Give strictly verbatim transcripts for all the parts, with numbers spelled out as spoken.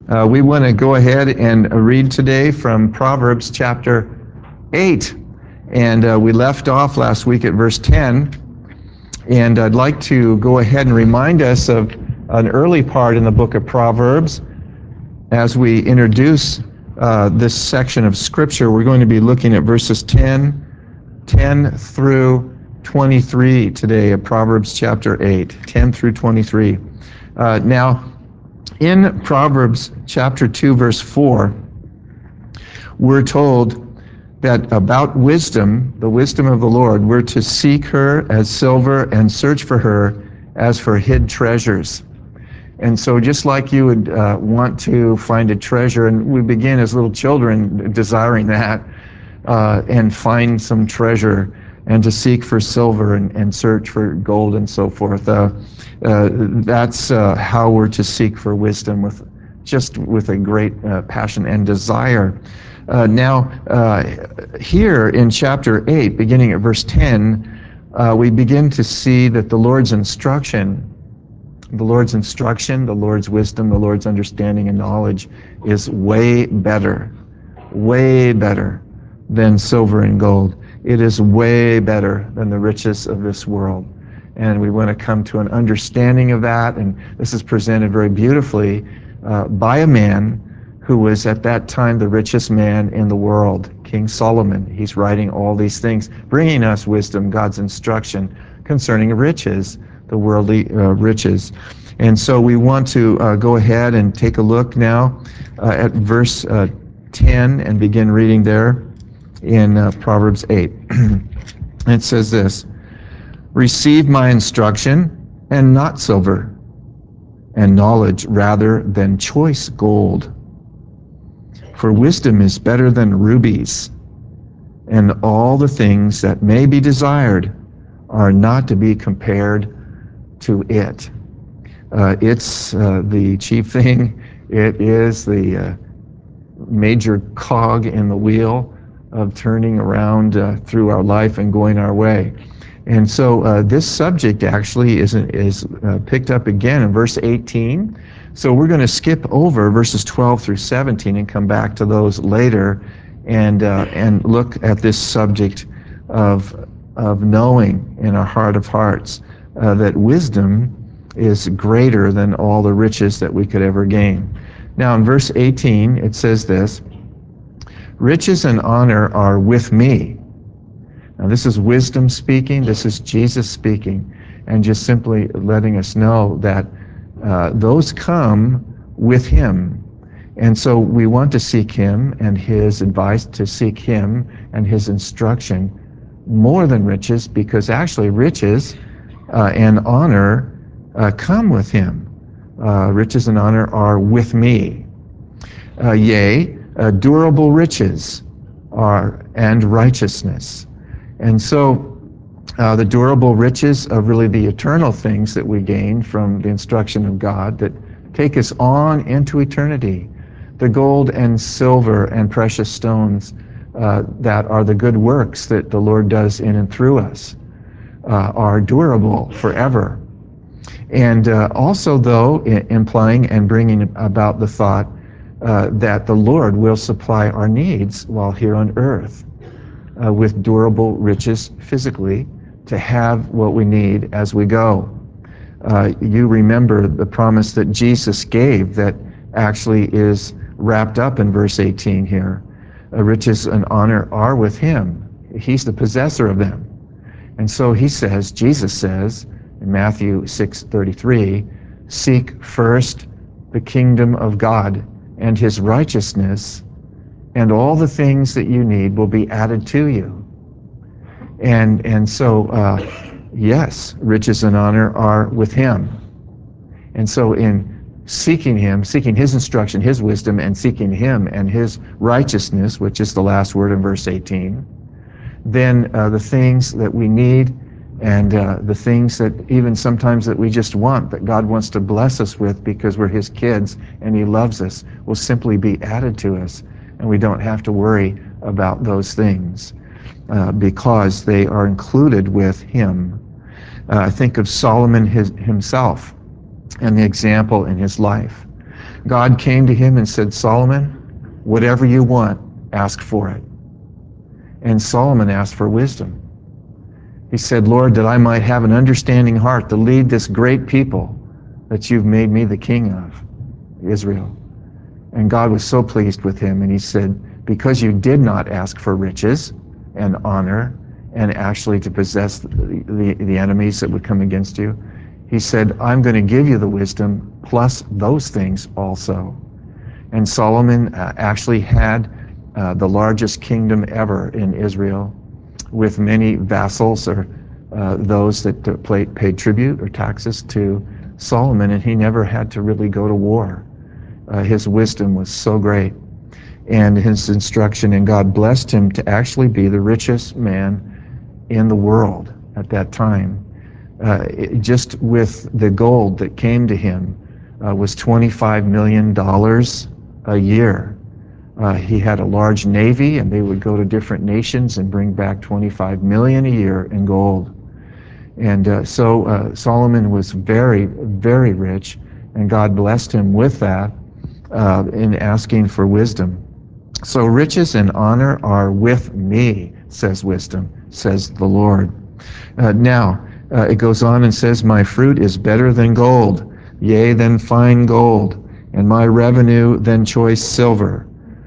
Uh, we want to go ahead and read today from Proverbs chapter eight. And uh, we left off last week at verse ten. And I'd like to go ahead and remind us of an early part in the book of Proverbs. As we introduce uh, this section of Scripture, we're going to be looking at verses ten, ten through twenty-three today of Proverbs chapter eight, ten through twenty-three. Uh, now, in Proverbs chapter two, verse four, we're told that about wisdom, the wisdom of the Lord, we're to seek her as silver and search for her as for hid treasures. And so just like you would uh, want to find a treasure, and we begin as little children desiring that, uh, and find some treasure, and to seek for silver and, and search for gold and so forth. Uh, uh, that's uh, how we're to seek for wisdom, with just with a great uh, passion and desire. Uh, now, uh, here in chapter eight, beginning at verse ten, uh, we begin to see that the Lord's instruction, the Lord's instruction, the Lord's wisdom, the Lord's understanding and knowledge is way better, way better than silver and gold. It is way better than the riches of this world. And we want to come to an understanding of that, and this is presented very beautifully uh, by a man who was at that time the richest man in the world, King Solomon. He's writing all these things, bringing us wisdom, God's instruction concerning riches, the worldly uh, riches. And so we want to uh, go ahead and take a look now uh, at verse uh, ten and begin reading there in uh, Proverbs eight. It says this: "Receive my instruction, and not silver, and knowledge rather than choice gold. For wisdom is better than rubies, and all the things that may be desired are not to be compared to it." Uh, it's uh, the chief thing. It is the uh, major cog in the wheel of turning around uh, through our life and going our way. And so uh, this subject actually is, is uh, picked up again in verse eighteen. So we're going to skip over verses twelve through seventeen and come back to those later and, uh, and look at this subject of, of knowing in our heart of hearts uh, that wisdom is greater than all the riches that we could ever gain. Now in verse eighteen it says this: "Riches and honor are with me." Now this is wisdom speaking, this is Jesus speaking, and just simply letting us know that uh, those come with him. And so we want to seek him and his advice, to seek him and his instruction more than riches, because actually riches uh, and honor uh, come with him. Uh, riches and honor are with me. Uh, yea, uh, durable riches are and righteousness. And so uh, the durable riches are really the eternal things that we gain from the instruction of God that take us on into eternity. The gold and silver and precious stones uh, that are the good works that the Lord does in and through us uh, are durable forever. And uh, also, though, I- implying and bringing about the thought uh, that the Lord will supply our needs while here on earth uh, with durable riches physically to have what we need as we go. Uh, you remember the promise that Jesus gave that actually is wrapped up in verse eighteen here. Uh, riches and honor are with him. He's the possessor of them. And so he says, Jesus says, in Matthew six thirty-three, "Seek first the kingdom of God and his righteousness, and all the things that you need will be added to you." And, and so, uh, yes, riches and honor are with him. And so in seeking him, seeking his instruction, his wisdom, and seeking him and his righteousness, which is the last word in verse eighteen, then uh, the things that we need and uh, the things that even sometimes that we just want, that God wants to bless us with because we're his kids and he loves us, will simply be added to us. And we don't have to worry about those things uh, because they are included with him. Uh, think of Solomon his, himself and the example in his life. God came to him and said, Solomon, whatever you want, ask for it. And Solomon asked for wisdom. He said, Lord, that I might have an understanding heart to lead this great people that you've made me the king of, Israel. And God was so pleased with him, and he said, because you did not ask for riches and honor and actually to possess the, the, the enemies that would come against you, he said, I'm going to give you the wisdom plus those things also. And Solomon uh, actually had uh, the largest kingdom ever in Israel, with many vassals, or uh, those that uh, paid, paid tribute or taxes to Solomon, and he never had to really go to war. Uh, his wisdom was so great, and his instruction, and God blessed him to actually be the richest man in the world at that time. Uh, it, just with the gold that came to him uh, was twenty-five million dollars a year. Uh, he had a large navy, and they would go to different nations and bring back twenty-five million dollars a year in gold. And uh, so uh, Solomon was very, very rich, and God blessed him with that uh, in asking for wisdom. So riches and honor are with me, says wisdom, says the Lord. Uh, now, uh, it goes on and says, my fruit is better than gold, yea, than fine gold, and my revenue than choice silver.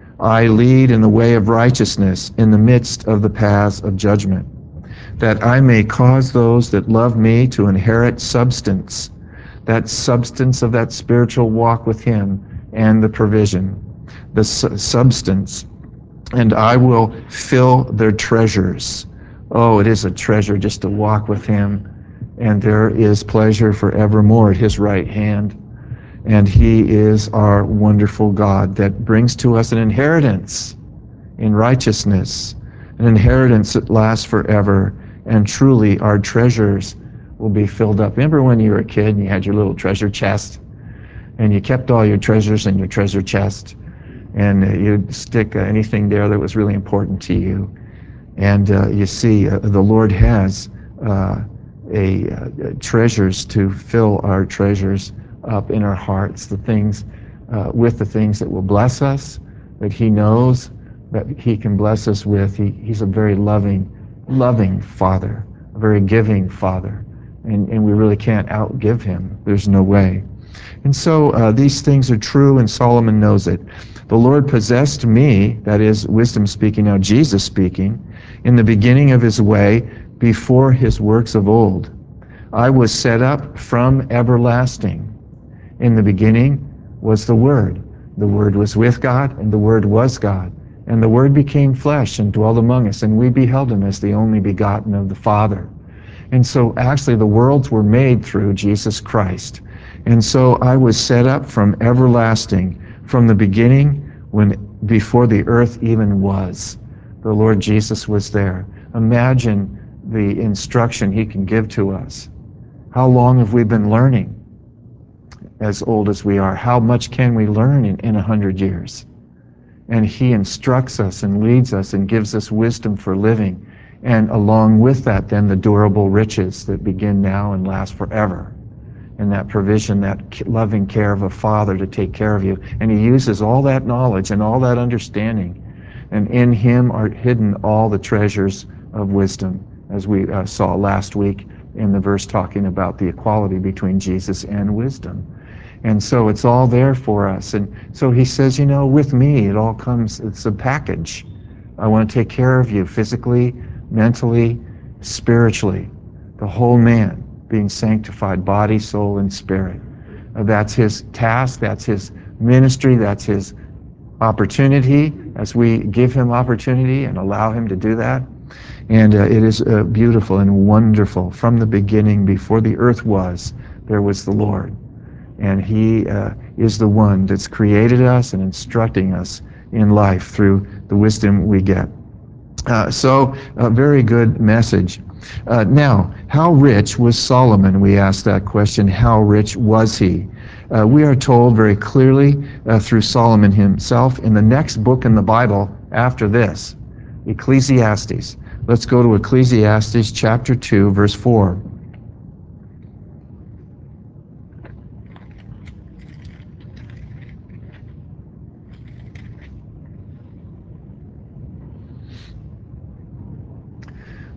I lead in the way of righteousness in the midst of the paths of judgment, that I may cause those that love me to inherit substance, that substance of that spiritual walk with him and the provision, the su- substance, and I will fill their treasures. Oh, it is a treasure just to walk with him, and there is pleasure forevermore at his right hand. And he is our wonderful God that brings to us an inheritance in righteousness, an inheritance that lasts forever, and truly our treasures will be filled up. Remember when you were a kid and you had your little treasure chest, and you kept all your treasures in your treasure chest, and you'd stick uh, anything there that was really important to you. And uh, you see, uh, the Lord has uh, a uh, treasures to fill our treasures up in our hearts, the things uh, with the things that will bless us, that he knows that he can bless us with. He, he's a very loving, loving Father, a very giving Father, and, and we really can't outgive him. There's no way. And so uh, these things are true, and Solomon knows it. The Lord possessed me, that is wisdom speaking, now Jesus speaking, in the beginning of his way, before his works of old. I was set up from everlasting. In the beginning was the Word. The Word was with God, and the Word was God. And the Word became flesh and dwelt among us, and we beheld him as the only begotten of the Father. And so actually the worlds were made through Jesus Christ. And so I was set up from everlasting, from the beginning, when before the earth even was. The Lord Jesus was there. Imagine the instruction he can give to us. How long have we been learning? As old as we are, how much can we learn in, in a hundred years? And he instructs us and leads us and gives us wisdom for living. And along with that, then the durable riches that begin now and last forever. And that provision, that loving care of a father to take care of you. And he uses all that knowledge and all that understanding. And in him are hidden all the treasures of wisdom, as we uh, saw last week in the verse talking about the equality between Jesus and wisdom. And so it's all there for us. And so he says, you know, with me, it all comes, it's a package. I want to take care of you physically, mentally, spiritually, the whole man being sanctified, body, soul, and spirit. Uh, that's his task, that's his ministry, that's his opportunity as we give him opportunity and allow him to do that. And uh, it is uh, beautiful and wonderful. From the beginning, before the earth was, there was the Lord. And he uh, is the one that's created us and instructing us in life through the wisdom we get. Uh, so, a very good message. Uh, now, how rich was Solomon? We asked that question. How rich was he? Uh, we are told very clearly uh, through Solomon himself in the next book in the Bible after this, Ecclesiastes. Let's go to Ecclesiastes chapter two, verse four.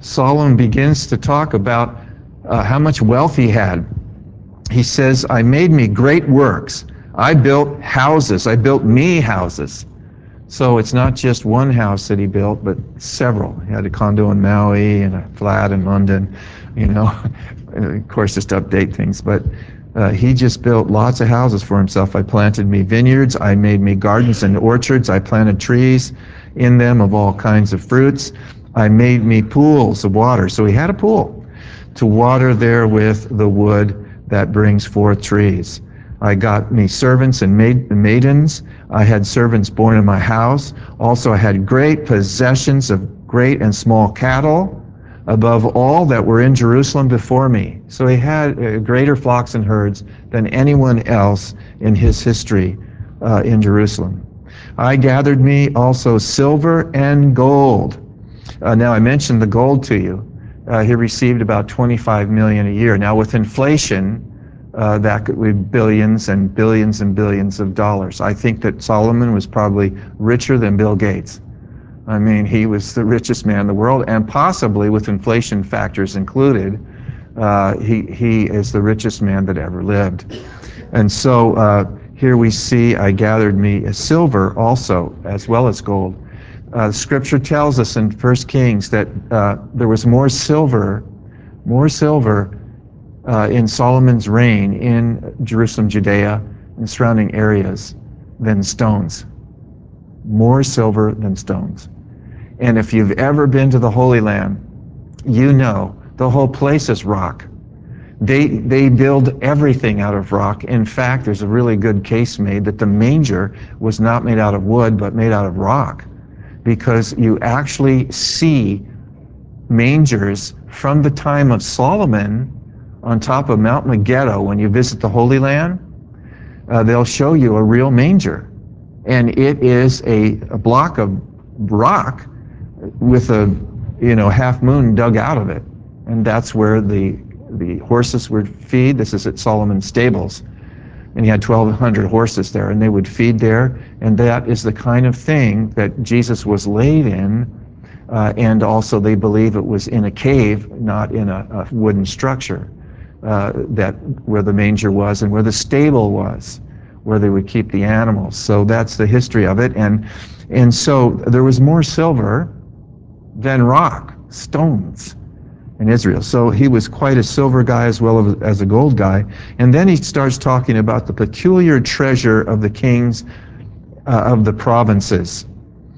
Solomon begins to talk about uh, how much wealth he had. He says, I made me great works. I built houses. I built me houses. So it's not just one house that he built, but several. He had a condo in Maui and a flat in London, you know, of course, just to update things. But uh, he just built lots of houses for himself. I planted me vineyards. I made me gardens and orchards. I planted trees in them of all kinds of fruits. I made me pools of water. So he had a pool to water there with the wood that brings forth trees. I got me servants and maid, maidens. I had servants born in my house. Also, I had great possessions of great and small cattle, above all that were in Jerusalem before me. So he had uh, greater flocks and herds than anyone else in his history uh, in Jerusalem. I gathered me also silver and gold. Uh, now, I mentioned the gold to you. Uh, he received about twenty-five million dollars a year. Now, with inflation, uh, that could be billions and billions and billions of dollars. I think that Solomon was probably richer than Bill Gates. I mean, he was the richest man in the world, and possibly with inflation factors included, uh, he, he is the richest man that ever lived. And so uh, here we see, I gathered me silver also, as well as gold. Uh, Scripture tells us in First Kings that uh, there was more silver, more silver uh, in Solomon's reign in Jerusalem, Judea, and surrounding areas than stones. More silver than stones. And if you've ever been to the Holy Land, you know the whole place is rock. They, they build everything out of rock. In fact, there's a really good case made that the manger was not made out of wood, but made out of rock, because you actually see mangers from the time of Solomon on top of Mount Megiddo. When you visit the Holy Land, uh, they'll show you a real manger. And it is a, a block of rock with a you know half moon dug out of it. And that's where the, the horses would feed. This is at Solomon's stables. And he had twelve hundred horses there, and they would feed there. And that is the kind of thing that Jesus was laid in. Uh, and also they believe it was in a cave, not in a, a wooden structure, uh, that where the manger was and where the stable was, where they would keep the animals. So that's the history of it. And, and so there was more silver than rock, stones, in Israel. So he was quite a silver guy as well as a gold guy. And then he starts talking about the peculiar treasure of the kings uh, of the provinces.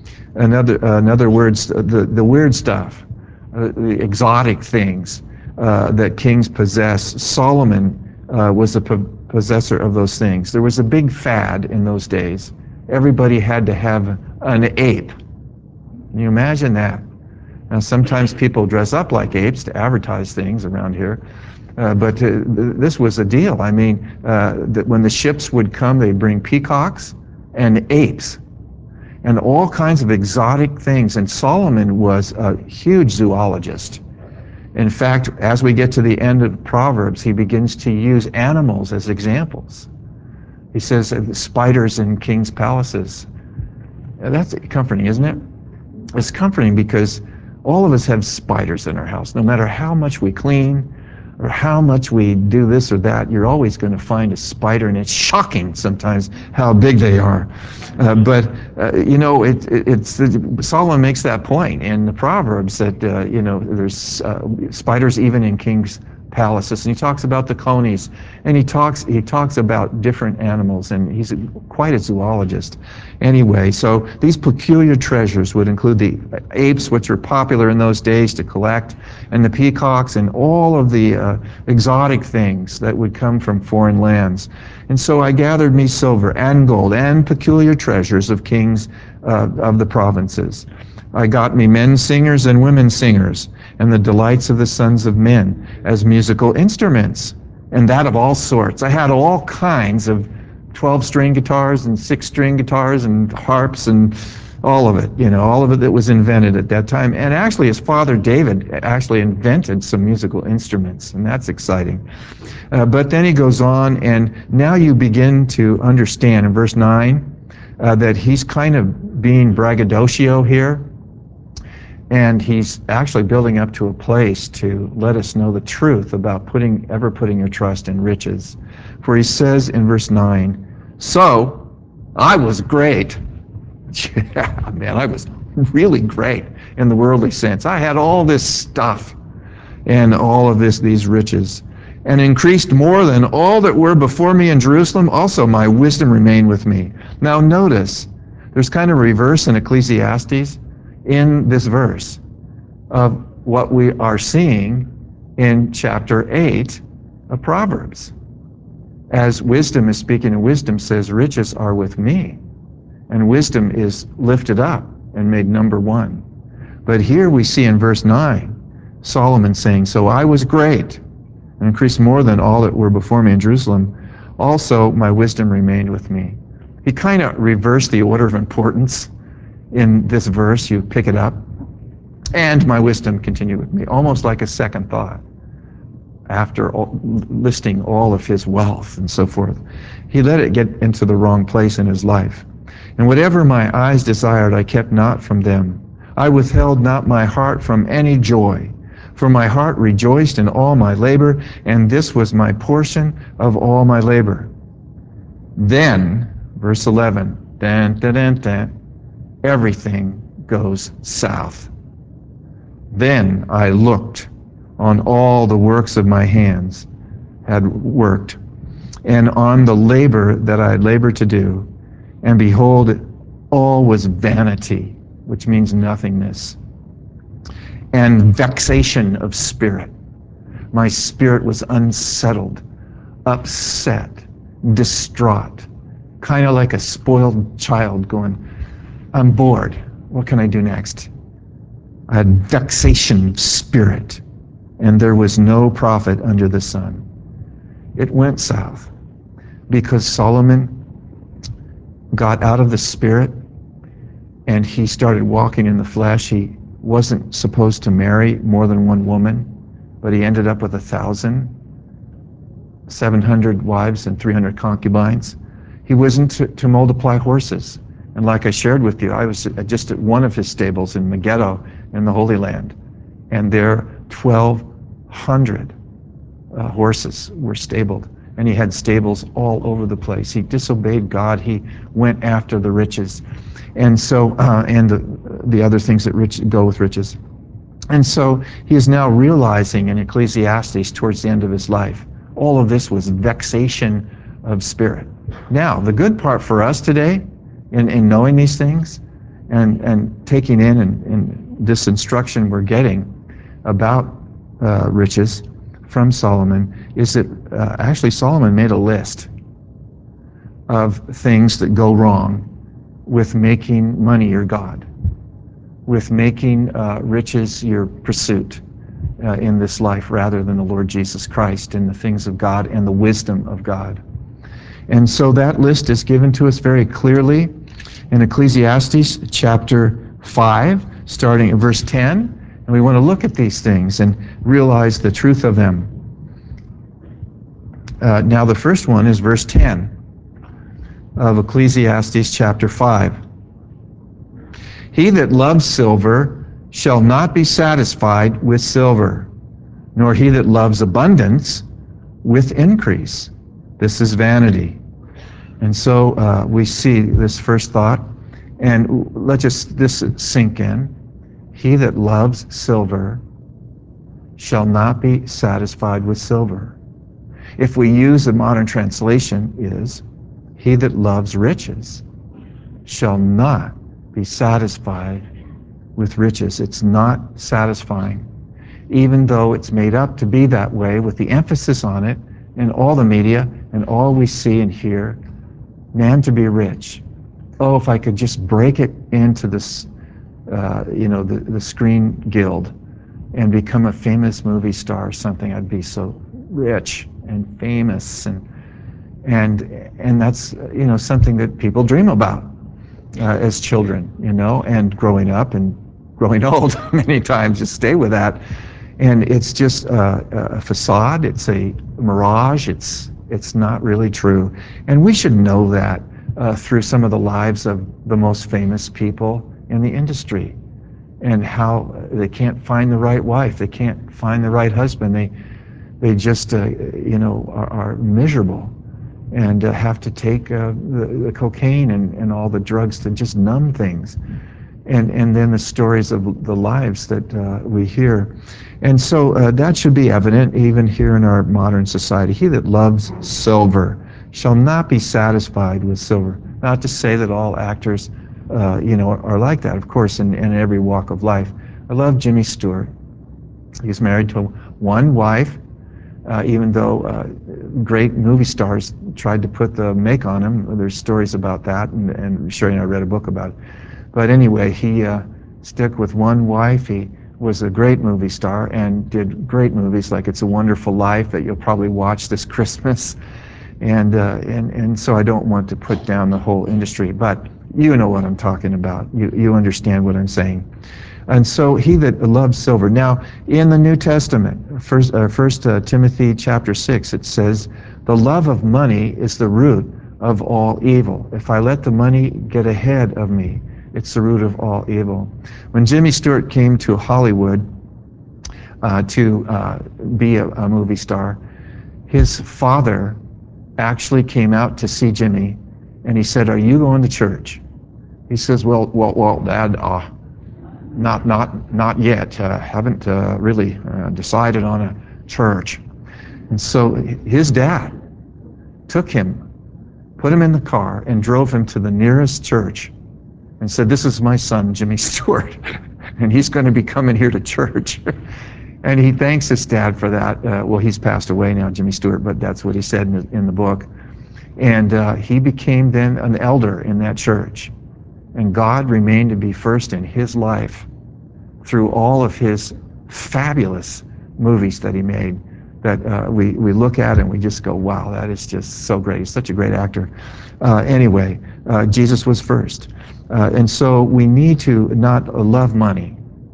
In other, uh, in other words, the, the weird stuff, uh, the exotic things uh, that kings possess. Solomon uh, was a po- possessor of those things. There was a big fad in those days. Everybody had to have an ape. Can you imagine that? Now, sometimes people dress up like apes to advertise things around here, uh, but uh, this was a deal. I mean, uh, that when the ships would come, they'd bring peacocks and apes and all kinds of exotic things. And Solomon was a huge zoologist. In fact, as we get to the end of Proverbs, he begins to use animals as examples. He says uh, spiders in kings' palaces. That's comforting, isn't it? It's comforting because all of us have spiders in our house. No matter how much we clean or how much we do this or that, you're always going to find a spider, and it's shocking sometimes how big they are. Uh, but, uh, you know, it, it, it's Solomon makes that point in the Proverbs that, uh, you know, there's uh, spiders even in kings' palaces. And he talks about the conies, and he talks he talks about different animals, and he's quite a zoologist. Anyway, so these peculiar treasures would include the apes, which were popular in those days to collect, and the peacocks, and all of the uh, exotic things that would come from foreign lands. And so I gathered me silver and gold and peculiar treasures of kings uh, of the provinces. I got me men singers and women singers, and the delights of the sons of men as musical instruments, and that of all sorts. I had all kinds of twelve-string guitars and six-string guitars and harps and all of it, you know, all of it that was invented at that time. And actually, his father David actually invented some musical instruments, and that's exciting. Uh, but then he goes on, and now you begin to understand in verse nine uh, that he's kind of being braggadocio here. And he's actually building up to a place to let us know the truth about putting ever putting your trust in riches. For he says in verse nine, so I was great. Yeah, man, I was really great in the worldly sense. I had all this stuff and all of this, these riches, and increased more than all that were before me in Jerusalem. Also my wisdom remained with me. Now notice, there's kind of a reverse in Ecclesiastes in this verse of what we are seeing in chapter eight of Proverbs. As wisdom is speaking, and wisdom says, riches are with me. And wisdom is lifted up and made number one. But here we see in verse nine, Solomon saying, so I was great and increased more than all that were before me in Jerusalem. Also my wisdom remained with me. He kind of reversed the order of importance in this verse. You pick it up. And my wisdom continued with me, almost like a second thought after all, listing all of his wealth and so forth. He let it get into the wrong place in his life. And whatever my eyes desired, I kept not from them. I withheld not my heart from any joy, for my heart rejoiced in all my labor, and this was my portion of all my labor. Then, verse eleven, dan, dan, dan, dan, everything goes south. Then I looked on all the works of my hands had worked, and on the labor that I had labored to do, and behold, all was vanity, which means nothingness, and vexation of spirit. My spirit was unsettled, upset, distraught, kind of like a spoiled child going, I'm bored. What can I do next? I had vexation of spirit, and there was no profit under the sun. It went south because Solomon got out of the spirit and he started walking in the flesh. He wasn't supposed to marry more than one woman, but he ended up with a thousand, seven hundred wives and three hundred concubines. He wasn't to, to multiply horses. And like I shared with you, I was just at one of his stables in Megiddo in the Holy Land, and there twelve hundred uh, horses were stabled. And he had stables all over the place. He disobeyed God. He went after the riches. And so, uh, and the, the other things that rich, go with riches. And so he is now realizing in Ecclesiastes towards the end of his life, all of this was vexation of spirit. Now, the good part for us today in, in knowing these things and, and taking in and, and this instruction we're getting about uh, riches from Solomon is that uh, actually Solomon made a list of things that go wrong with making money your God, with making uh, riches your pursuit uh, in this life rather than the Lord Jesus Christ and the things of God and the wisdom of God. And so that list is given to us very clearly in Ecclesiastes chapter five, starting at verse ten. And we want to look at these things and realize the truth of them. Uh, now the first one is verse ten of Ecclesiastes chapter five. He that loves silver shall not be satisfied with silver, nor he that loves abundance with increase. This is vanity. And so uh, we see this first thought, and let just this sink in. He that loves silver shall not be satisfied with silver. If we use the modern translation is, he that loves riches shall not be satisfied with riches. It's not satisfying, even though it's made up to be that way with the emphasis on it in all the media and all we see and hear. Man to be rich. Oh, if I could just break it into this, uh, you know, the, the screen guild and become a famous movie star or something, I'd be so rich and famous, and and and that's, you know, something that people dream about uh, as children, you know, and growing up and growing old many times, just stay with that. And it's just a, a facade. It's a mirage. It's it's not really true. And we should know that uh, through some of the lives of the most famous people in the industry and how they can't find the right wife. They can't find the right husband. They they just uh, you know are, are miserable and uh, have to take uh, the, the cocaine and, and all the drugs to just numb things. And, and then the stories of the lives that uh, we hear. And so uh, that should be evident even here in our modern society. He that loves silver shall not be satisfied with silver. Not to say that all actors uh, you know, are like that, of course, in, in every walk of life. I love Jimmy Stewart. He's married to one wife, uh, even though uh, great movie stars tried to put the make on him. There's stories about that, and, and Sherry and I read a book about it. But anyway, he uh, stuck with one wife. He was a great movie star and did great movies like It's a Wonderful Life that you'll probably watch this Christmas. And, uh, and, and so I don't want to put down the whole industry, but you know what I'm talking about. You, you understand what I'm saying. And so he that loves silver. Now, in the New Testament, First, uh, First uh, Timothy chapter six, it says, the love of money is the root of all evil. If I let the money get ahead of me, it's the root of all evil. When Jimmy Stewart came to Hollywood uh, to uh, be a, a movie star, his father actually came out to see Jimmy, and he said, "Are you going to church?" He says, "Well, well, well, Dad, uh, not, not, not yet. Uh, haven't uh, really uh, decided on a church." And so his dad took him, put him in the car, and drove him to the nearest church, and said, "This is my son, Jimmy Stewart, and he's going to be coming here to church." And he thanks his dad for that. Uh, well, he's passed away now, Jimmy Stewart, but that's what he said in the, in the book. And uh, he became then an elder in that church. And God remained to be first in his life through all of his fabulous movies that he made that uh, we, we look at and we just go, wow, that is just so great. He's such a great actor. Uh, anyway, uh, Jesus was first. Uh, and so we need to not love money.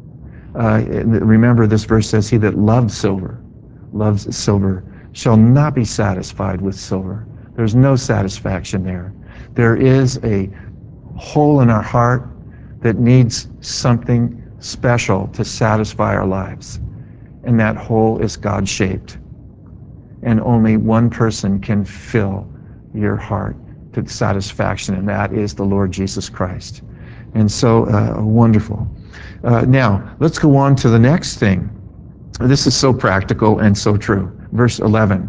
Uh, remember, this verse says, he that loves silver, loves silver, shall not be satisfied with silver. There's no satisfaction there. There is a hole in our heart that needs something special to satisfy our lives. And that hole is God-shaped. And only one person can fill your heart to satisfaction, and that is the Lord Jesus Christ. And so, uh, wonderful. Uh, now, let's go on to the next thing. This is so practical and so true. Verse eleven.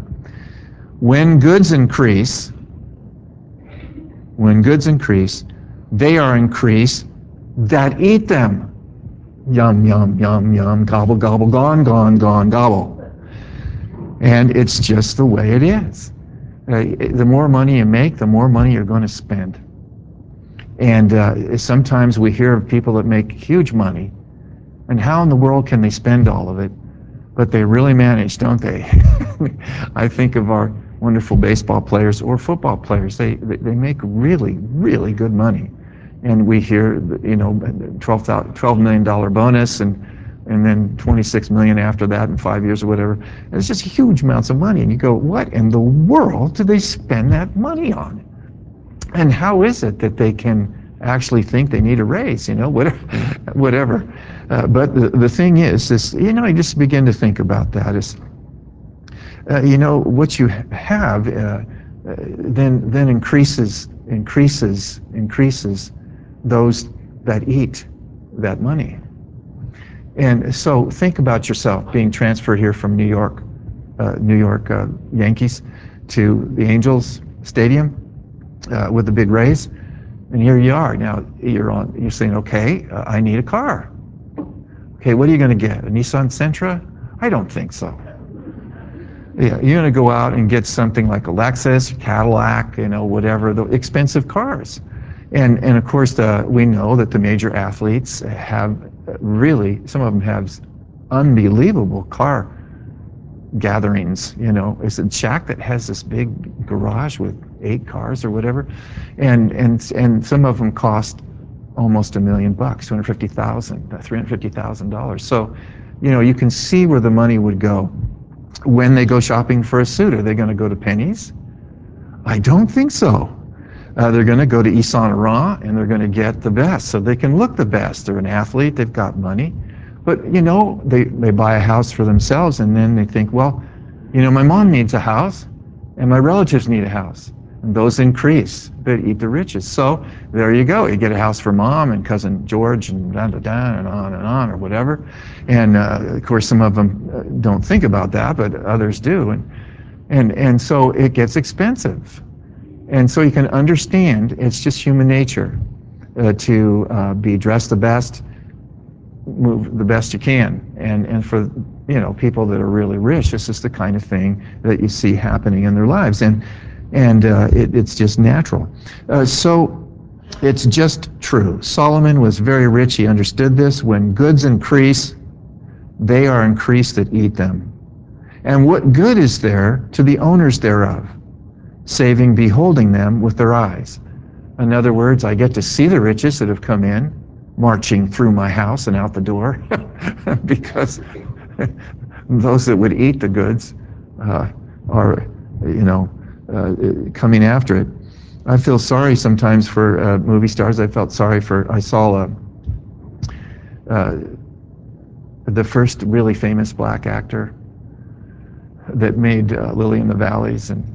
When goods increase, when goods increase, they are increased that eat them. Yum, yum, yum, yum, gobble, gobble, gone, gone, gone, gobble. And it's just the way it is. Uh, the more money you make, the more money you're going to spend. And uh, sometimes we hear of people that make huge money, and how in the world can they spend all of it? But they really manage, don't they? I think of our wonderful baseball players or football players. They they make really, really good money. And we hear, you know, twelve million dollars bonus and and then twenty-six million dollars after that in five years or whatever. It's just huge amounts of money. And you go, what in the world do they spend that money on? And how is it that they can actually think they need a raise, you know, whatever. whatever. Uh, but the, the thing is, is, you know, you just begin to think about that is, uh, you know, what you have uh, uh, then then increases, increases, increases those that eat that money. And so think about yourself being transferred here from New York, uh, New York uh, Yankees to the Angels Stadium uh, with the big raise. And here you are. Now you're on. You're saying, okay, uh, I need a car. Okay, what are you going to get? A Nissan Sentra? I don't think so. Yeah, you're going to go out and get something like a Lexus, Cadillac, you know, whatever, the expensive cars. And and of course, the, we know that the major athletes have really, some of them have unbelievable car gatherings. You know, it's a Shaq that has this big garage with eight cars or whatever, and and and some of them cost almost a million bucks, two hundred fifty thousand, three hundred fifty thousand dollars. So, you know, you can see where the money would go when they go shopping for a suit. Are they going to go to Penny's? I don't think so. Uh, they're going to go to Yves Saint Laurent and they're going to get the best so they can look the best. They're an athlete, they've got money. But, you know, they, they buy a house for themselves, and then they think, well, you know, my mom needs a house, and my relatives need a house. And those increase, but eat the riches. So there you go. You get a house for mom and cousin George and da da da and on and on or whatever. And uh, of course, some of them don't think about that, but others do. And and and so it gets expensive. And so you can understand it's just human nature uh, to uh, be dressed the best, move the best you can. And and for you know people that are really rich, this is the kind of thing that you see happening in their lives. And and uh, it, it's just natural. Uh, so it's just true. Solomon was very rich. He understood this. When goods increase, they are increased that eat them. And what good is there to the owners thereof, saving beholding them with their eyes? In other words, I get to see the riches that have come in, marching through my house and out the door, because those that would eat the goods uh, are, you know, uh, coming after it. I feel sorry sometimes for uh, movie stars. I felt sorry for, I saw a, uh, the first really famous black actor that made uh, Lily in the Valleys, and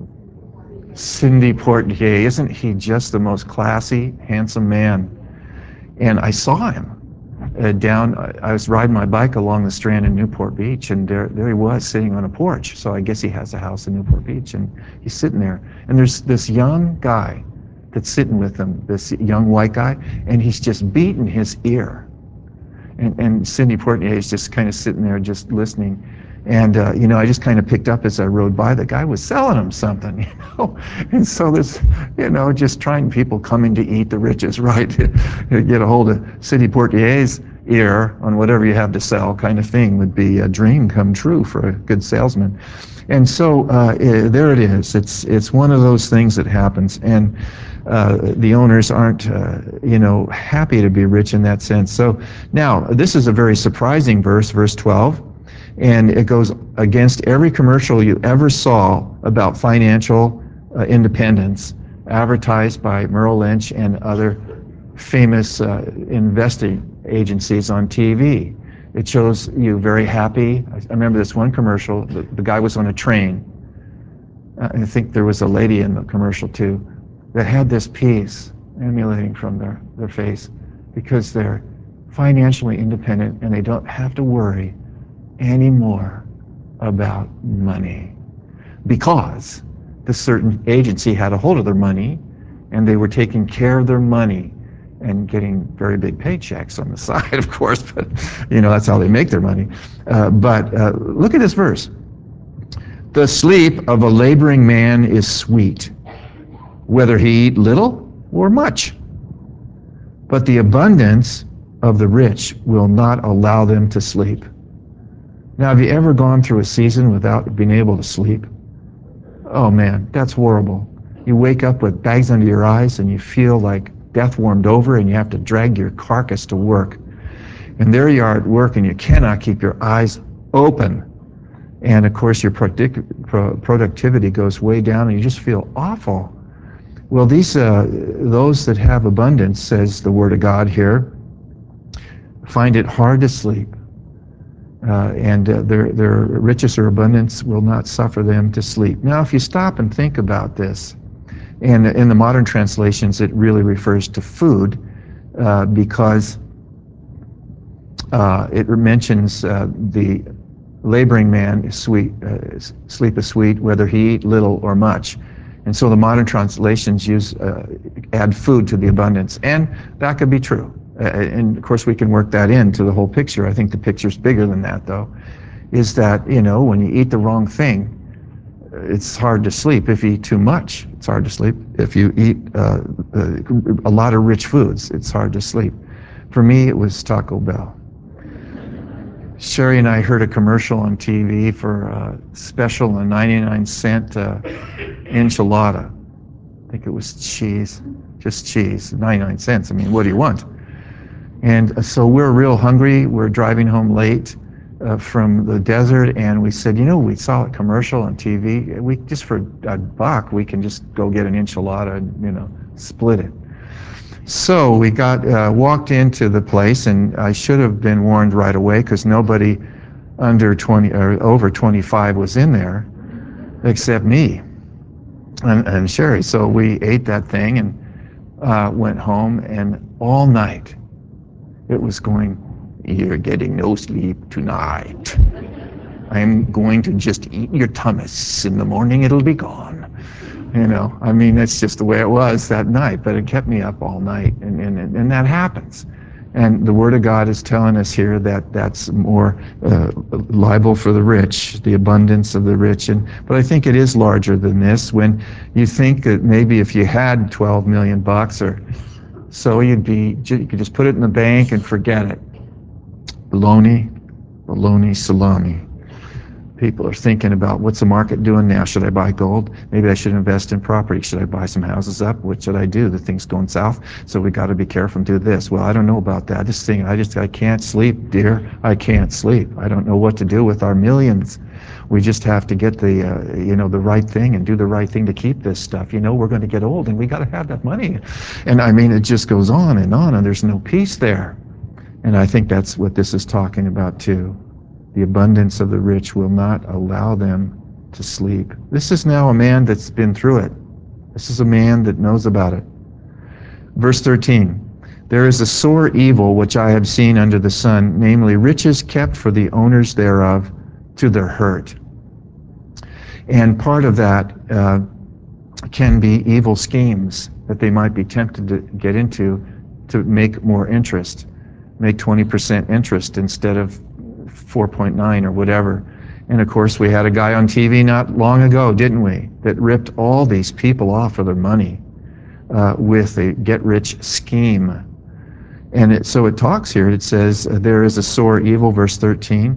uh, Sidney Poitier. Isn't he just the most classy, handsome man? And I saw him uh, down, I was riding my bike along the Strand in Newport Beach, and there, there he was sitting on a porch. So I guess he has a house in Newport Beach, and he's sitting there. And there's this young guy that's sitting with him, this young white guy, and he's just beating his ear. And, and Sidney Poitier is just kind of sitting there just listening. And, uh, you know, I just kind of picked up as I rode by, the guy was selling him something, you know. And so this, you know, just trying people coming to eat the riches, right? Get a hold of Sidney Poitier's ear on whatever you have to sell kind of thing would be a dream come true for a good salesman. And so uh, it, there it is. It's, it's one of those things that happens. And uh, the owners aren't, uh, you know, happy to be rich in that sense. So now, this is a very surprising verse, verse twelve. And it goes against every commercial you ever saw about financial uh, independence advertised by Merrill Lynch and other famous uh, investing agencies on T V. It shows you very happy. I remember this one commercial, the, the guy was on a train. Uh, I think there was a lady in the commercial too that had this peace emanating from their, their face because they're financially independent and they don't have to worry anymore about money, because the certain agency had a hold of their money and they were taking care of their money and getting very big paychecks on the side, of course, but you know, that's how they make their money. Uh, but uh, look at this verse. The sleep of a laboring man is sweet, whether he eat little or much, but the abundance of the rich will not allow them to sleep. Now, have you ever gone through a season without being able to sleep? Oh man, that's horrible. You wake up with bags under your eyes and you feel like death warmed over, and you have to drag your carcass to work. And there you are at work and you cannot keep your eyes open. And of course your product productivity goes way down and you just feel awful. Well, these uh, those that have abundance, says the Word of God here, find it hard to sleep. Uh, and uh, their, their riches or abundance will not suffer them to sleep. Now, if you stop and think about this, and in the modern translations, it really refers to food, uh, because uh, it mentions uh, the laboring man is sweet, uh, sleep is sweet, whether he eat little or much. And so the modern translations use uh, add food to the abundance, and that could be true. Uh, and of course, we can work that into the whole picture. I think the picture's bigger than that, though, is that, you know, when you eat the wrong thing, it's hard to sleep. If you eat too much, it's hard to sleep. If you eat uh, a lot of rich foods, it's hard to sleep. For me, it was Taco Bell. Sherry and I heard a commercial on T V for a special, a ninety-nine cent uh, enchilada. I think it was cheese, just cheese, ninety-nine cents. I mean, what do you want? And so we're real hungry. We're driving home late uh, from the desert, and we said, you know, we saw a commercial on T V. We just for a buck, we can just go get an enchilada and, you know, split it. So we got uh, walked into the place, and I should have been warned right away because nobody under twenty or over twenty-five was in there except me and, and Sherry. So we ate that thing and uh, went home, and all night it was going, "You're getting no sleep tonight. I'm going to just eat your tummus. In the morning it'll be gone." You know, I mean, that's just the way it was that night, but it kept me up all night, and, and, and that happens. And the Word of God is telling us here that that's more uh, liable for the rich, the abundance of the rich. And but I think it is larger than this. When you think that maybe if you had twelve million bucks or so, you'd be you could just put it in the bank and forget it. Baloney, baloney, salami. People are thinking about, what's the market doing now? Should I buy gold? Maybe I should invest in property. Should I buy some houses up? What should I do? The thing's going south, so we got to be careful and do this. Well, I don't know about that. This thing, I just, I can't sleep, dear. I can't sleep. I don't know what to do with our millions. We just have to get the, uh, you know, the right thing and do the right thing to keep this stuff. You know, we're going to get old, and we got to have that money. And I mean, it just goes on and on, and there's no peace there. And I think that's what this is talking about too. The abundance of the rich will not allow them to sleep. This is now a man that's been through it. This is a man that knows about it. Verse thirteen, there is a sore evil which I have seen under the sun, namely riches kept for the owners thereof to their hurt. And part of that uh, can be evil schemes that they might be tempted to get into to make more interest, make twenty percent interest instead of four point nine or whatever. And of course, we had a guy on T V not long ago, didn't we, that ripped all these people off for their money uh, with a get-rich scheme. And it, so it talks here, it says, uh, there is a sore evil, verse thirteen,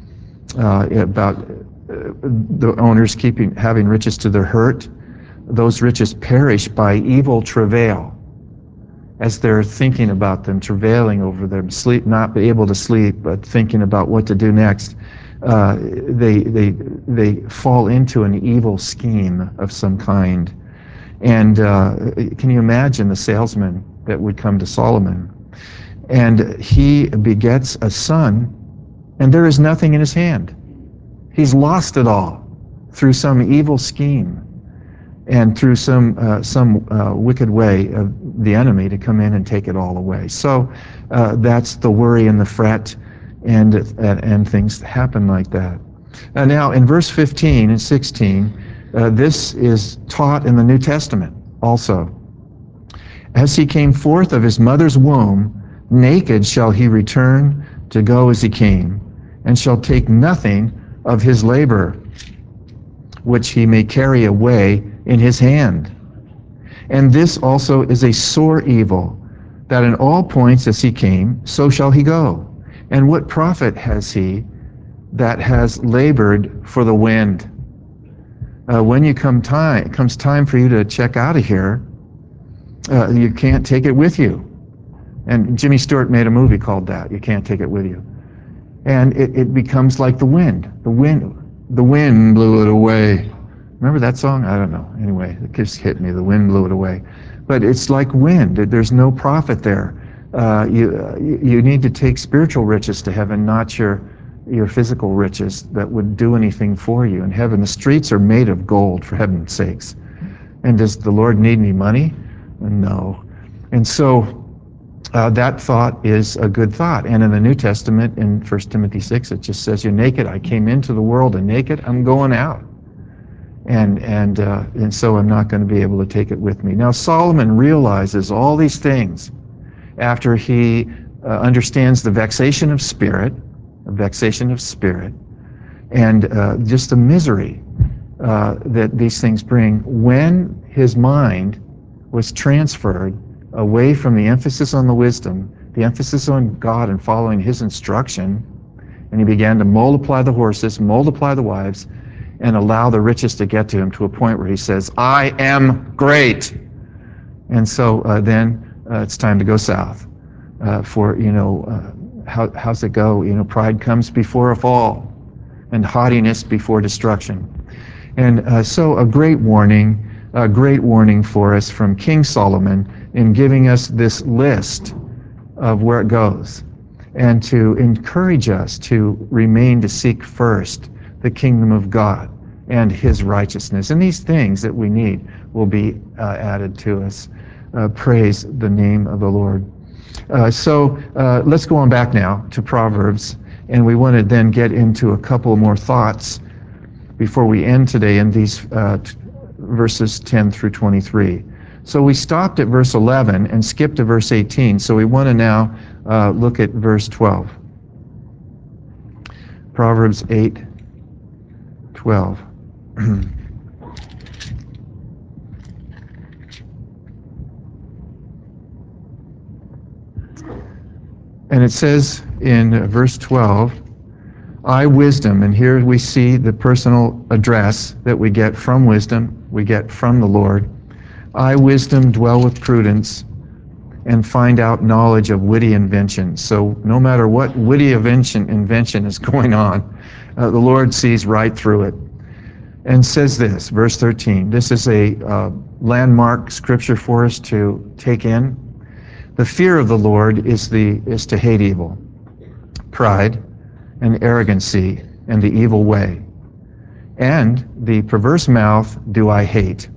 uh, about uh, the owners keeping having riches to their hurt. Those riches perish by evil travail. As they're thinking about them, travailing over them, sleep, not be able to sleep, but thinking about what to do next, uh, they they they fall into an evil scheme of some kind. And uh, can you imagine the salesman that would come to Solomon, and he begets a son, and there is nothing in his hand. He's lost it all through some evil scheme and through some uh, some uh, wicked way of the enemy to come in and take it all away. So uh, that's the worry and the fret, and and, and things happen like that. Uh, now in verse fifteen and sixteen, uh, this is taught in the New Testament also. As he came forth of his mother's womb, naked shall he return to go as he came, and shall take nothing of his labor, which he may carry away in his hand. And this also is a sore evil, that in all points as he came, so shall he go. And what profit has he that has labored for the wind? Uh, when you come time, it comes time for you to check out of here, uh, you can't take it with you. And Jimmy Stewart made a movie called that, You Can't Take It With You. And it, it becomes like the wind. The wind, the wind blew it away. Remember that song? I don't know. Anyway, it just hit me. The wind blew it away. But it's like wind. There's no profit there. Uh, you uh, you need to take spiritual riches to heaven, not your your physical riches that would do anything for you in heaven. The streets are made of gold, for heaven's sakes. And does the Lord need any money? No. And so uh, that thought is a good thought. And in the New Testament, in First Timothy six, it just says, you're naked. I came into the world, and naked I'm going out. And and uh, and so I'm not going to be able to take it with me. Now Solomon realizes all these things after he uh, understands the vexation of spirit, the vexation of spirit, and uh, just the misery uh, that these things bring when his mind was transferred away from the emphasis on the wisdom, the emphasis on God and following his instruction, and he began to multiply the horses, multiply the wives, and allow the riches to get to him to a point where he says, I am great. And so uh, then uh, it's time to go south. Uh, for, you know, uh, how, how's it go? You know, pride comes before a fall, and haughtiness before destruction. And uh, so a great warning, a great warning for us from King Solomon in giving us this list of where it goes, and to encourage us to remain to seek first the kingdom of God and his righteousness. And these things that we need will be uh, added to us. Uh, praise the name of the Lord. Uh, so uh, let's go on back now to Proverbs, and we want to then get into a couple more thoughts before we end today in these uh, t- verses ten through twenty-three. So we stopped at verse eleven and skipped to verse eighteen, so we want to now uh, look at verse twelve. Proverbs eight twelve. And it says in verse twelve, I, wisdom, and here we see the personal address that we get from wisdom, we get from the Lord. I, wisdom, dwell with prudence and find out knowledge of witty invention. So no matter what witty invention, invention is going on, uh, the Lord sees right through it. And says this, verse thirteen, this is a uh, landmark scripture for us to take in. The fear of the Lord is, the, is to hate evil, pride, and arrogancy, and the evil way. And the perverse mouth do I hate.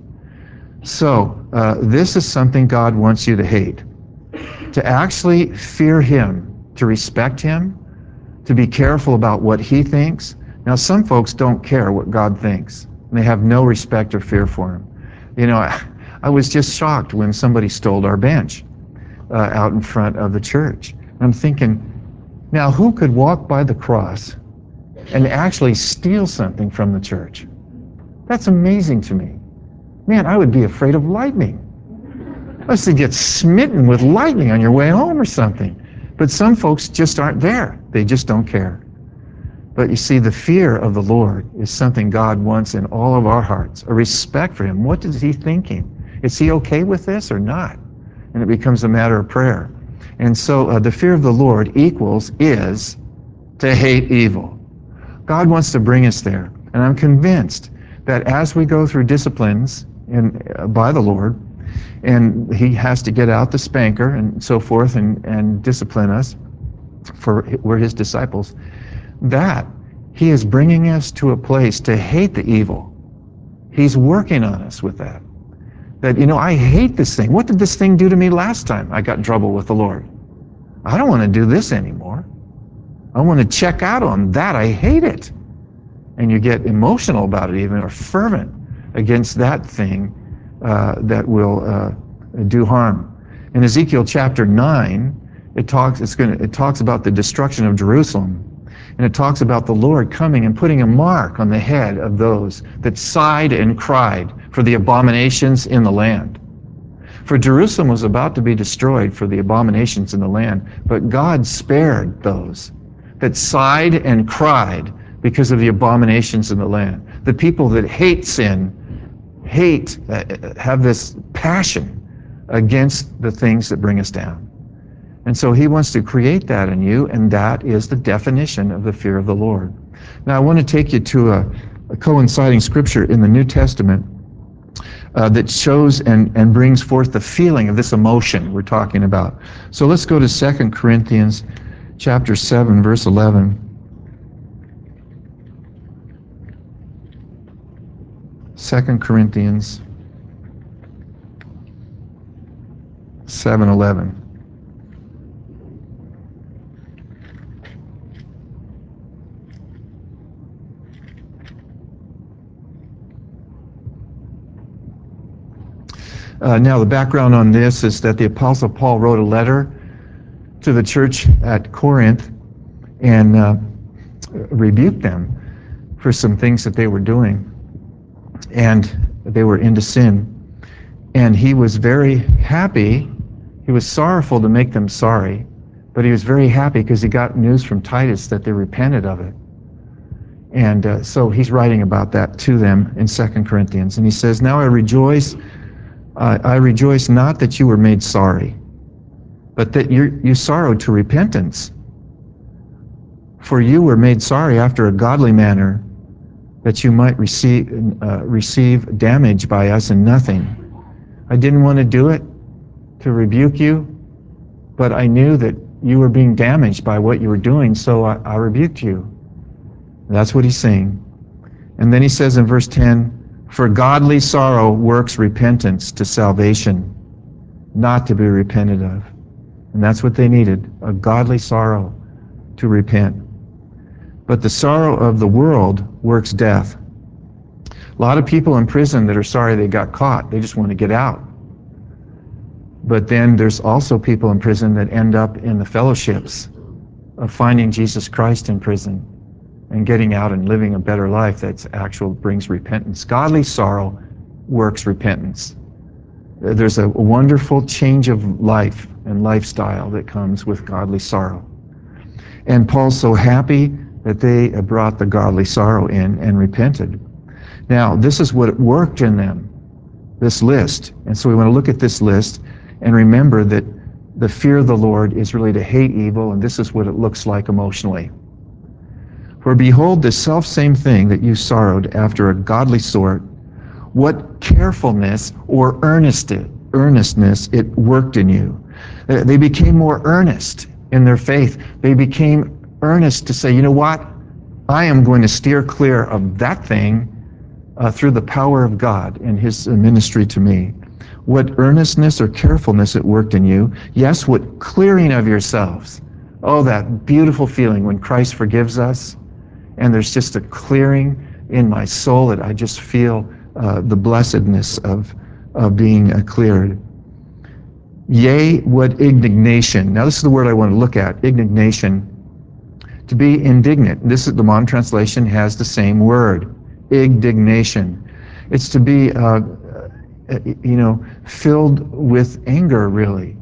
So uh, this is something God wants you to hate. To actually fear him, to respect him, to be careful about what he thinks. Now, some folks don't care what God thinks. They have no respect or fear for him. You know, I, I was just shocked when somebody stole our bench uh, out in front of the church. I'm thinking, now who could walk by the cross and actually steal something from the church? That's amazing to me. Man, I would be afraid of lightning. I used to get smitten with lightning on your way home or something. But some folks just aren't there. They just don't care. But you see, the fear of the Lord is something God wants in all of our hearts, a respect for him. What is he thinking? Is he okay with this or not? And it becomes a matter of prayer. And so uh, the fear of the Lord equals is to hate evil. God wants to bring us there. And I'm convinced that as we go through disciplines in, uh, by the Lord, and he has to get out the spanker and so forth and, and discipline us, for we're his disciples, that he is bringing us to a place to hate the evil. He's working on us with that. That, you know, I hate this thing. What did this thing do to me last time I got in trouble with the Lord? I don't want to do this anymore. I want to check out on that. I hate it. And you get emotional about it even, or fervent against that thing uh, that will uh, do harm. In Ezekiel chapter nine, it talks, it's gonna, it talks about the destruction of Jerusalem. And it talks about the Lord coming and putting a mark on the head of those that sighed and cried for the abominations in the land. For Jerusalem was about to be destroyed for the abominations in the land, but God spared those that sighed and cried because of the abominations in the land. The people that hate sin, hate, uh, have this passion against the things that bring us down. And so he wants to create that in you, and that is the definition of the fear of the Lord. Now I want to take you to a, a coinciding scripture in the New Testament uh, that shows and, and brings forth the feeling of this emotion we're talking about. So let's go to Second Corinthians chapter seven, verse eleven. Second Corinthians seven eleven. Uh, now, the background on this is that the Apostle Paul wrote a letter to the church at Corinth and uh, rebuked them for some things that they were doing. And they were into sin. And he was very happy. He was sorrowful to make them sorry, but he was very happy because he got news from Titus that they repented of it. And uh, so he's writing about that to them in Second Corinthians. And he says, now I rejoice Uh, I rejoice not that you were made sorry, but that you you sorrowed to repentance. For you were made sorry after a godly manner, that you might receive uh, receive damage by us and nothing. I didn't want to do it. to rebuke you, but I knew that you were being damaged by what you were doing, so I, I rebuked you. That's what he's saying. And then he says in verse ten, for godly sorrow works repentance to salvation, not to be repented of. And that's what they needed, a godly sorrow to repent. But the sorrow of the world works death. A lot of people in prison that are sorry they got caught, they just want to get out. But then there's also people in prison that end up in the fellowships of finding Jesus Christ in prison and getting out and living a better life that actual brings repentance. Godly sorrow works repentance. There's a wonderful change of life and lifestyle that comes with godly sorrow. And Paul's so happy that they brought the godly sorrow in and repented. Now, this is what worked in them, this list. And so we want to look at this list and remember that the fear of the Lord is really to hate evil, and this is what it looks like emotionally. For behold, the selfsame thing that you sorrowed after a godly sort, what carefulness or earnestness it worked in you. They became more earnest in their faith. They became earnest to say, you know what? I am going to steer clear of that thing uh, through the power of God and his ministry to me. What earnestness or carefulness it worked in you. Yes, what clearing of yourselves. Oh, that beautiful feeling when Christ forgives us and there's just a clearing in my soul that I just feel uh, the blessedness of, of being uh, cleared. Yea, what indignation. Now this is the word I want to look at, indignation. To be indignant. This is the modern translation has the same word, indignation. It's to be, uh, you know, filled with anger, really.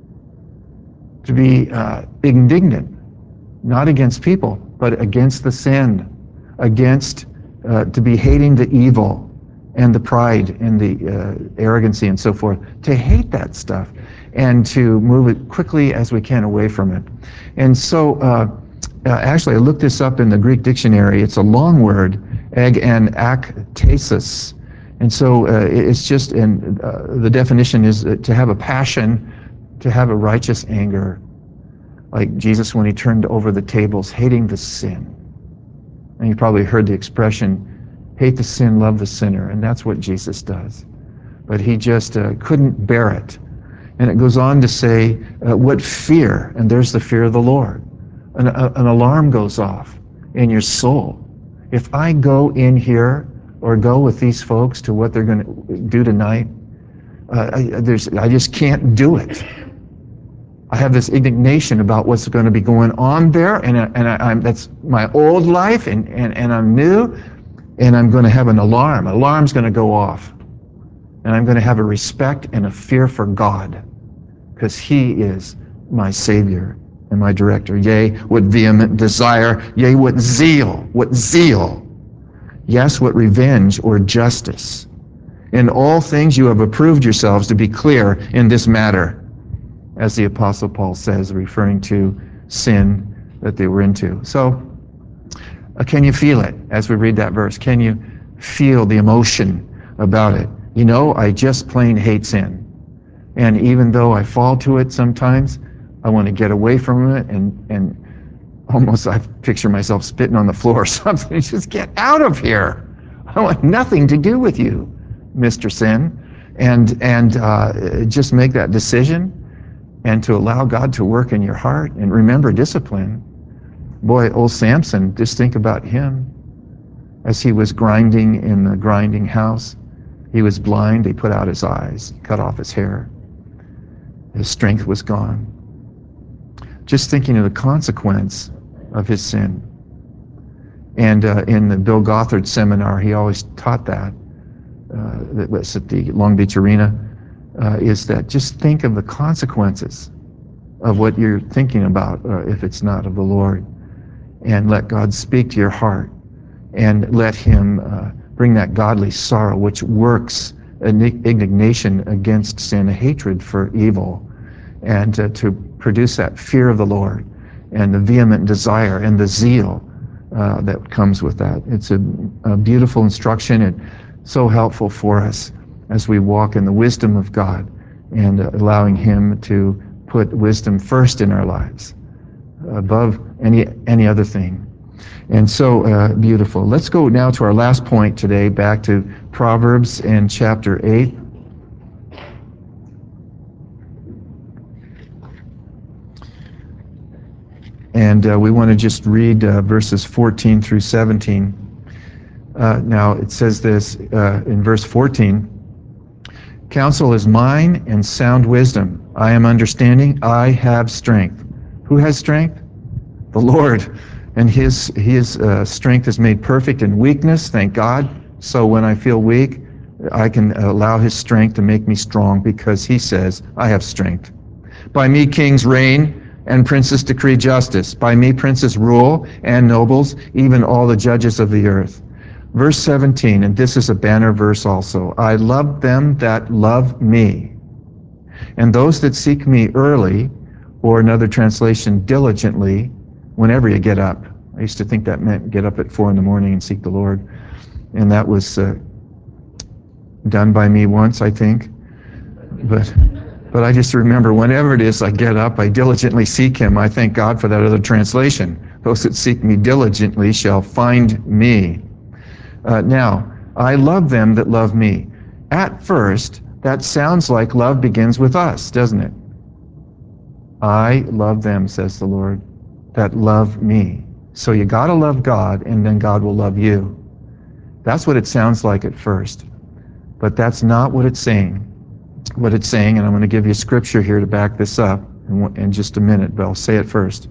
To be uh, indignant, not against people, but against the sin, against, uh, to be hating the evil and the pride and the uh, arrogancy and so forth. To hate that stuff and to move it quickly as we can away from it. And so, uh, Uh, actually, I looked this up in the Greek dictionary. It's a long word, eg and aktasis. And so uh, it's just, and uh, the definition is uh, to have a passion, to have a righteous anger. Like Jesus when he turned over the tables, hating the sin. And you probably heard the expression, hate the sin, love the sinner. And that's what Jesus does. But he just uh, couldn't bear it. And it goes on to say, uh, what fear, and there's the fear of the Lord. An, a, an alarm goes off in your soul. If I go in here or go with these folks to what they're going to do tonight, uh, I, there's, I just can't do it. I have this indignation about what's going to be going on there, and, I, and I, I'm, that's my old life, and, and, and I'm new, and I'm going to have an alarm. An alarm's going to go off, and I'm going to have a respect and a fear for God, because he is my Savior and my director. Yea, what vehement desire, yea, what zeal, what zeal. Yes, what revenge or justice. In all things you have approved yourselves to be clear in this matter, as the Apostle Paul says, referring to sin that they were into. So, uh, can you feel it as we read that verse? Can you feel the emotion about it? You know, I just plain hate sin. And even though I fall to it sometimes, I want to get away from it, and, and almost I picture myself spitting on the floor or something. Just get out of here. I want nothing to do with you, Mister Sin. And, and uh, just make that decision and to allow God to work in your heart. And remember discipline. Boy, old Samson, just think about him. As he was grinding in the grinding house, he was blind. They put out his eyes, cut off his hair. His strength was gone. Just thinking of the consequence of his sin. And uh, in the Bill Gothard seminar, he always taught that, uh, that was at the Long Beach Arena, uh, is that just think of the consequences of what you're thinking about uh, if it's not of the Lord. And let God speak to your heart. And let him uh, bring that godly sorrow, which works an indignation against sin, a hatred for evil, and uh, to produce that fear of the Lord and the vehement desire and the zeal uh, that comes with that. It's a, a beautiful instruction and so helpful for us as we walk in the wisdom of God and uh, allowing him to put wisdom first in our lives, above any any other thing. And so uh, beautiful. Let's go now to our last point today, back to Proverbs in chapter eight. And uh, we want to just read uh, verses fourteen through seventeen. Uh, now it says this uh, in verse fourteen, counsel is mine and sound wisdom. I am understanding, I have strength. Who has strength? The Lord. And his, his uh, strength is made perfect in weakness, thank God. So when I feel weak, I can allow his strength to make me strong, because he says, I have strength. By me kings reign and princes decree justice. By me princes rule and nobles, even all the judges of the earth. Verse seventeen, and this is a banner verse also. I love them that love me, and those that seek me early, or another translation, diligently, whenever you get up. I used to think that meant get up at four in the morning and seek the Lord. And that was uh, done by me once, I think. But but I just remember whenever it is I get up, I diligently seek him. I thank God for that other translation. Those that seek me diligently shall find me. Uh, now, I love them that love me. At first, that sounds like love begins with us, doesn't it? I love them, says the Lord, that love me. So you got to love God, and then God will love you. That's what it sounds like at first. But that's not what it's saying. What it's saying, and I'm going to give you scripture here to back this up in, in just a minute, but I'll say it first.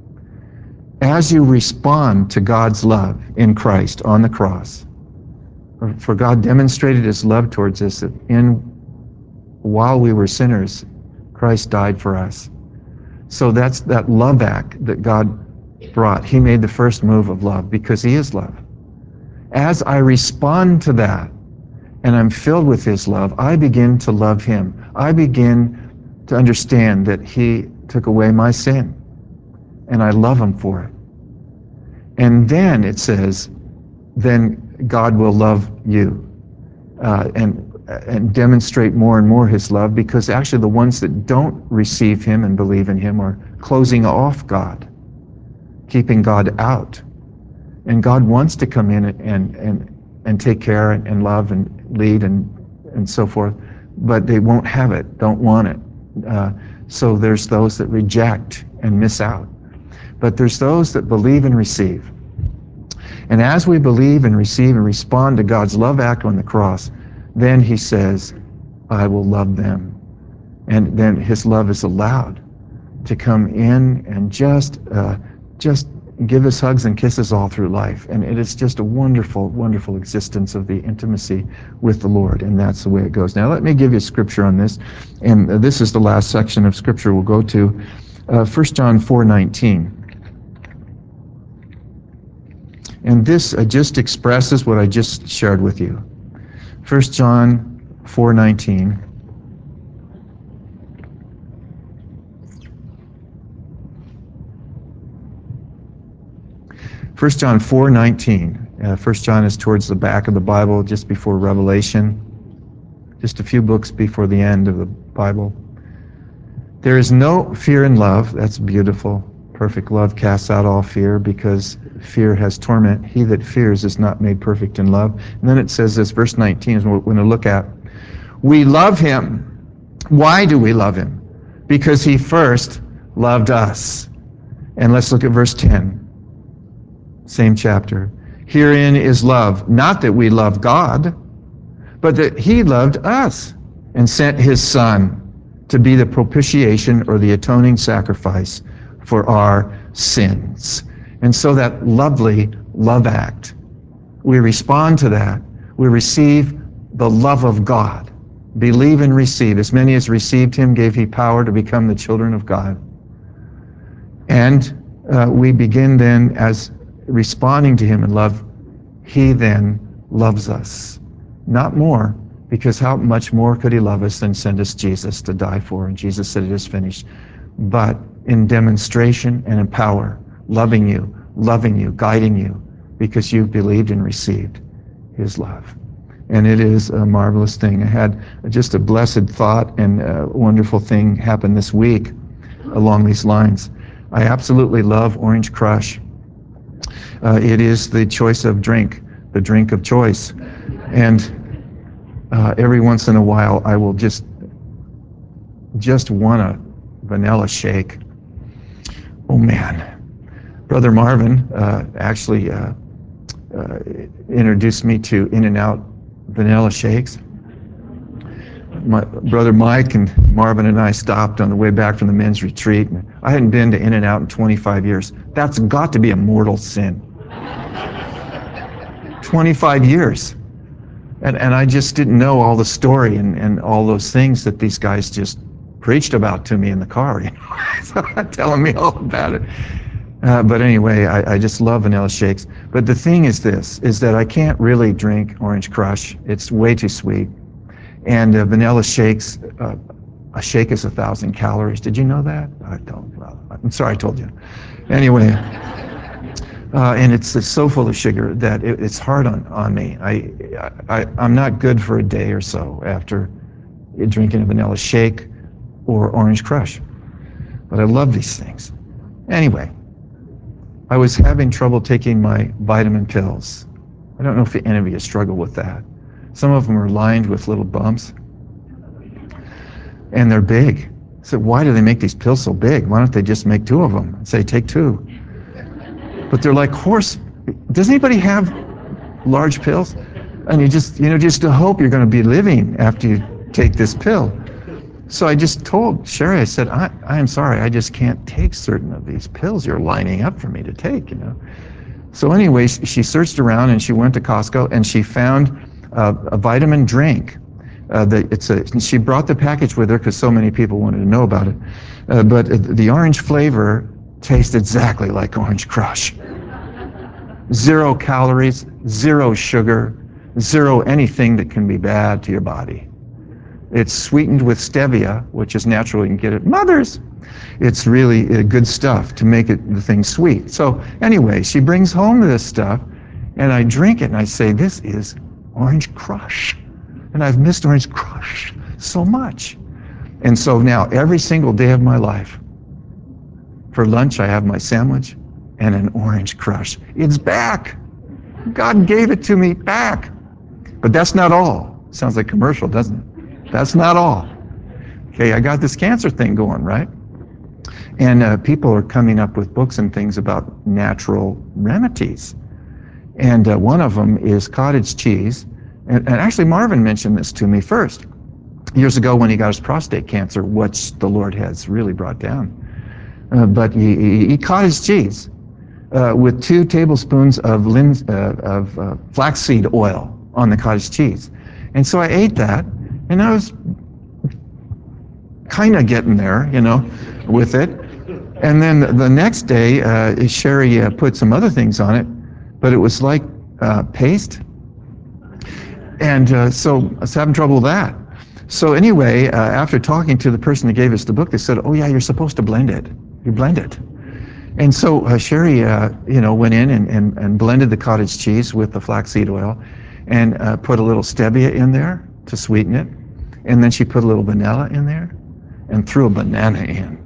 As you respond to God's love in Christ on the cross, for God demonstrated his love towards us in while we were sinners, Christ died for us. So that's that love act that God brought. He made the first move of love because he is love. As I respond to that and I'm filled with his love, I begin to love him. I begin to understand that he took away my sin, and I love him for it. And then it says, then God will love you uh, and and demonstrate more and more his love, because actually the ones that don't receive him and believe in him are closing off God, keeping God out. And God wants to come in and and and take care and, and love and lead and and so forth, but they won't have it, don't want it. Uh, so there's those that reject and miss out. But there's those that believe and receive. And as we believe and receive and respond to God's love act on the cross, then he says, I will love them. And then his love is allowed to come in and just uh, just give us hugs and kisses all through life. And it is just a wonderful, wonderful existence of the intimacy with the Lord. And that's the way it goes. Now, let me give you scripture on this. And this is the last section of scripture we'll go to. Uh, First John four nineteen. And this uh, just expresses what I just shared with you. First John four nineteen. First John four nineteen. Uh, First John is towards the back of the Bible, just before Revelation, just a few books before the end of the Bible. There is no fear in love. That's beautiful. Perfect love casts out all fear, because fear has torment. He that fears is not made perfect in love. And then it says this, verse nineteen is what we're going to look at. We love him. Why do we love him? Because he first loved us. And let's look at verse ten. Same chapter. Herein is love, not that we love God, but that he loved us and sent his Son to be the propitiation, or the atoning sacrifice for our sins. And so that lovely love act, we respond to that. We receive the love of God. Believe and receive. As many as received him gave he power to become the children of God. And uh, we begin then, as responding to him in love, he then loves us. Not more, because how much more could he love us than send us Jesus to die for? And Jesus said, it is finished. But in demonstration and in power, loving you, loving you, guiding you, because you've believed and received his love. and it is a marvelous thing. I had just a blessed thought and a wonderful thing happen this week along these lines. I absolutely love Orange Crush. Uh, it is the choice of drink, the drink of choice. And uh, every once in a while I will just just want a vanilla shake. Oh man. Brother Marvin uh, actually uh, uh, introduced me to In-N-Out vanilla shakes. My brother Mike and Marvin and I stopped on the way back from the men's retreat. And I hadn't been to In-N-Out in twenty-five years. That's got to be a mortal sin. twenty-five years. And, and I just didn't know all the story and, and all those things that these guys just preached about to me in the car. You know? Telling me all about it. Uh, but anyway, I, I just love vanilla shakes. But the thing is this, is that I can't really drink Orange Crush. It's way too sweet. And uh, vanilla shakes, uh, a shake is a thousand calories. Did you know that? I don't. Well, I'm sorry I told you. Anyway, uh, and it's, it's so full of sugar that it, it's hard on, on me. I, I, I'm not good for a day or so after drinking a vanilla shake or Orange Crush. But I love these things. Anyway, I was having trouble taking my vitamin pills. I don't know if any of you struggle with that. Some of them are lined with little bumps, and they're big. So why do they make these pills so big? Why don't they just make two of them and say, take two? But they're like horse. Does anybody have large pills? And you just, you know, just to hope you're going to be living after you take this pill. So I just told Sherry, I said, I, I am sorry, I just can't take certain of these pills you're lining up for me to take, you know. So anyway, she searched around and she went to Costco and she found uh, a vitamin drink. Uh, the, it's a, she brought the package with her because so many people wanted to know about it. Uh, but the orange flavor tastes exactly like Orange Crush. Zero calories, zero sugar, zero anything that can be bad to your body. It's sweetened with stevia, which is natural. You can get it at Mother's. It's really good stuff to make it the thing sweet. So anyway, she brings home this stuff, and I drink it, and I say, this is Orange Crush. And I've missed Orange Crush so much. And so now, every single day of my life, for lunch, I have my sandwich and an Orange Crush. It's back. God gave it to me back. But that's not all. Sounds like commercial, doesn't it? That's not all. Okay, I got this cancer thing going, right? And uh, people are coming up with books and things about natural remedies. And uh, one of them is cottage cheese. And, and actually, Marvin mentioned this to me first, years ago when he got his prostate cancer, which the Lord has really brought down. Uh, but he, he, he cottage cheese uh, with two tablespoons of, lin- uh, of uh, flaxseed oil on the cottage cheese. And so I ate that, and I was kind of getting there, you know, with it. And then the next day, uh, Sherry uh, put some other things on it, but it was like uh, paste. And uh, so I was having trouble with that. So anyway, uh, after talking to the person that gave us the book, they said, oh yeah, you're supposed to blend it. You blend it. And so uh, Sherry, uh, you know, went in and, and, and blended the cottage cheese with the flaxseed oil and uh, put a little stevia in there to sweeten it. And then she put a little vanilla in there and threw a banana in.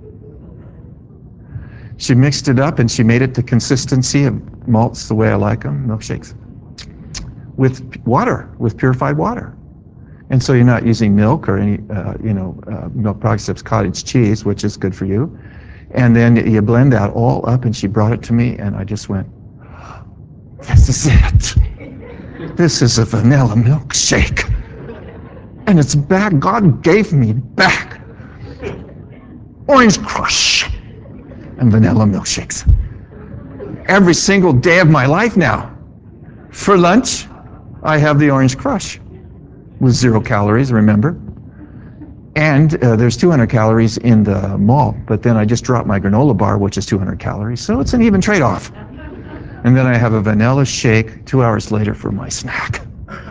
She mixed it up and she made it the consistency of malts the way I like them, milkshakes, with water, with purified water. And so you're not using milk or any, uh, you know, uh, milk products, except cottage cheese, which is good for you. And then you blend that all up, and she brought it to me, and I just went, this is it. This is a vanilla milkshake. And it's back. God gave me back Orange Crush and vanilla milkshakes. Every single day of my life now. For lunch, I have the Orange Crush with zero calories, remember? And uh, there's two hundred calories in the malt, but then I just dropped my granola bar, which is two hundred calories, so it's an even trade-off. And then I have a vanilla shake two hours later for my snack.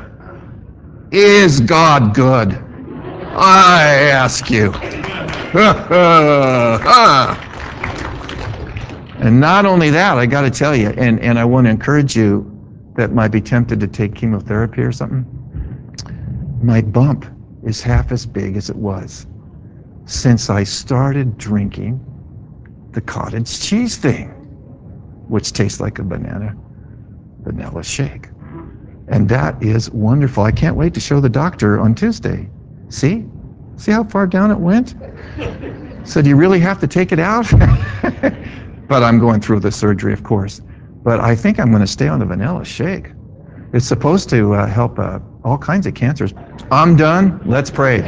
Is God good? I ask you. And not only that, I got to tell you, and, and I want to encourage you that might be tempted to take chemotherapy or something. my bump is half as big as it was since I started drinking the cottage cheese thing, which tastes like a banana vanilla shake. And that is wonderful. I can't wait to show the doctor on Tuesday. See? See how far down it went? So do you really have to take it out? But I'm going through the surgery, of course. But I think I'm going to stay on the vanilla shake. It's supposed to uh, help uh, all kinds of cancers. I'm done. Let's pray.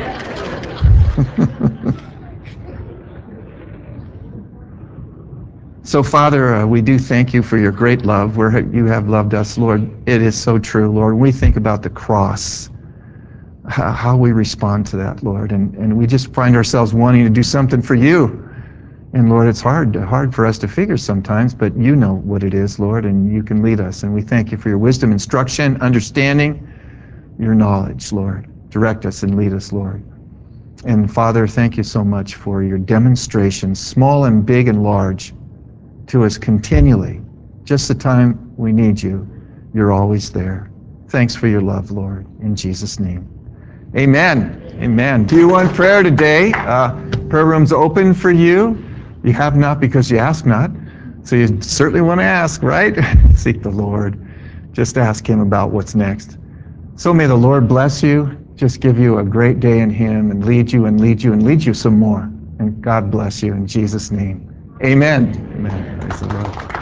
So, Father, uh, we do thank you for your great love, where you have loved us, Lord. It is so true, Lord. We think about the cross, how we respond to that, Lord, and, and we just find ourselves wanting to do something for you. And, Lord, it's hard, hard for us to figure sometimes, but you know what it is, Lord, and you can lead us. And we thank you for your wisdom, instruction, understanding, your knowledge, Lord. Direct us and lead us, Lord. And, Father, thank you so much for your demonstrations, small and big and large, to us continually. Just the time we need you, you're always there. Thanks for your love, Lord, in Jesus' name. Amen. Amen. Do you want prayer today? Uh, prayer room's open for you. You have not because you ask not. So you certainly want to ask, right? Seek the Lord. Just ask him about what's next. So may the Lord bless you, just give you a great day in him, and lead you and lead you and lead you some more. And God bless you in Jesus' name. Amen. Amen. Praise the Lord.